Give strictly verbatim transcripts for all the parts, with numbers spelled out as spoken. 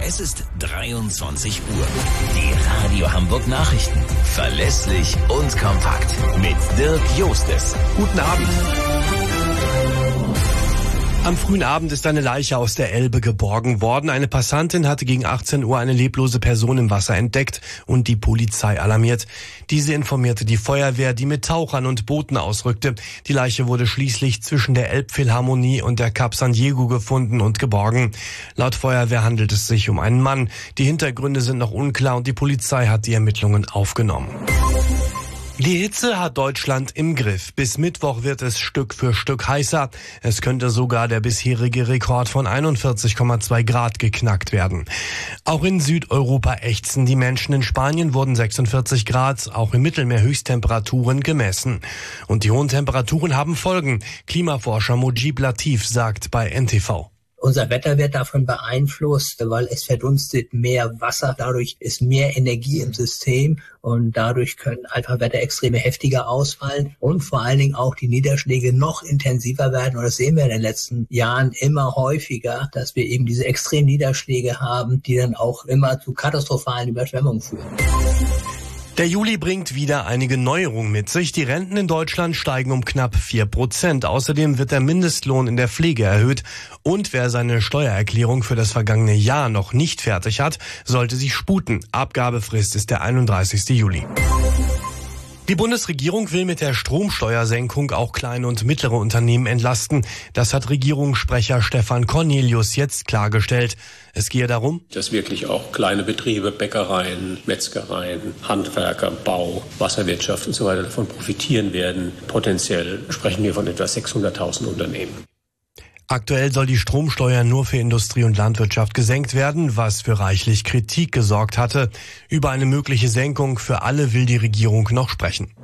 Es ist dreiundzwanzig Uhr. Die Radio Hamburg Nachrichten. Verlässlich und kompakt. Mit Dirk Jostes. Guten Abend. Am frühen Abend ist eine Leiche aus der Elbe geborgen worden. Eine Passantin hatte gegen achtzehn Uhr eine leblose Person im Wasser entdeckt und die Polizei alarmiert. Diese informierte die Feuerwehr, die mit Tauchern und Booten ausrückte. Die Leiche wurde schließlich zwischen der Elbphilharmonie und der Cap San Diego gefunden und geborgen. Laut Feuerwehr handelt es sich um einen Mann. Die Hintergründe sind noch unklar und die Polizei hat die Ermittlungen aufgenommen. Die Hitze hat Deutschland im Griff. Bis Mittwoch wird es Stück für Stück heißer. Es könnte sogar der bisherige Rekord von einundvierzig Komma zwei Grad geknackt werden. Auch in Südeuropa ächzen die Menschen. In Spanien wurden sechsundvierzig Grad, auch im Mittelmeer Höchsttemperaturen gemessen. Und die hohen Temperaturen haben Folgen. Klimaforscher Mujib Latif sagt bei N T V. Unser Wetter wird davon beeinflusst, weil es verdunstet mehr Wasser. Dadurch ist mehr Energie im System und dadurch können einfach Wetterextreme heftiger ausfallen und vor allen Dingen auch die Niederschläge noch intensiver werden. Und das sehen wir in den letzten Jahren immer häufiger, dass wir eben diese extremen Niederschläge haben, die dann auch immer zu katastrophalen Überschwemmungen führen. Der Juli bringt wieder einige Neuerungen mit sich. Die Renten in Deutschland steigen um knapp vier Prozent. Außerdem wird der Mindestlohn in der Pflege erhöht. Und wer seine Steuererklärung für das vergangene Jahr noch nicht fertig hat, sollte sich sputen. Abgabefrist ist der einunddreißigste Juli. Die Bundesregierung will mit der Stromsteuersenkung auch kleine und mittlere Unternehmen entlasten. Das hat Regierungssprecher Stefan Cornelius jetzt klargestellt. Es gehe darum, dass wirklich auch kleine Betriebe, Bäckereien, Metzgereien, Handwerker, Bau, Wasserwirtschaft und so weiter davon profitieren werden. Potenziell sprechen wir von etwa sechshunderttausend Unternehmen. Aktuell soll die Stromsteuer nur für Industrie und Landwirtschaft gesenkt werden, was für reichlich Kritik gesorgt hatte. Über eine mögliche Senkung für alle will die Regierung noch sprechen.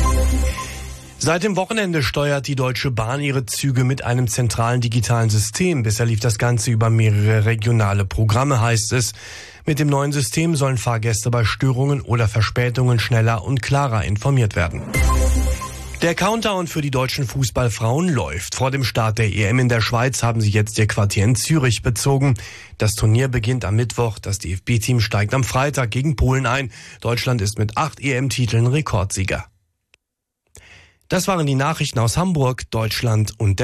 Seit dem Wochenende steuert die Deutsche Bahn ihre Züge mit einem zentralen digitalen System. Bisher lief das Ganze über mehrere regionale Programme, heißt es. Mit dem neuen System sollen Fahrgäste bei Störungen oder Verspätungen schneller und klarer informiert werden. Der Countdown für die deutschen Fußballfrauen läuft. Vor dem Start der E M in der Schweiz haben sie jetzt ihr Quartier in Zürich bezogen. Das Turnier beginnt am Mittwoch. Das D F B-Team steigt am Freitag gegen Polen ein. Deutschland ist mit acht E M-Titeln Rekordsieger. Das waren die Nachrichten aus Hamburg, Deutschland und der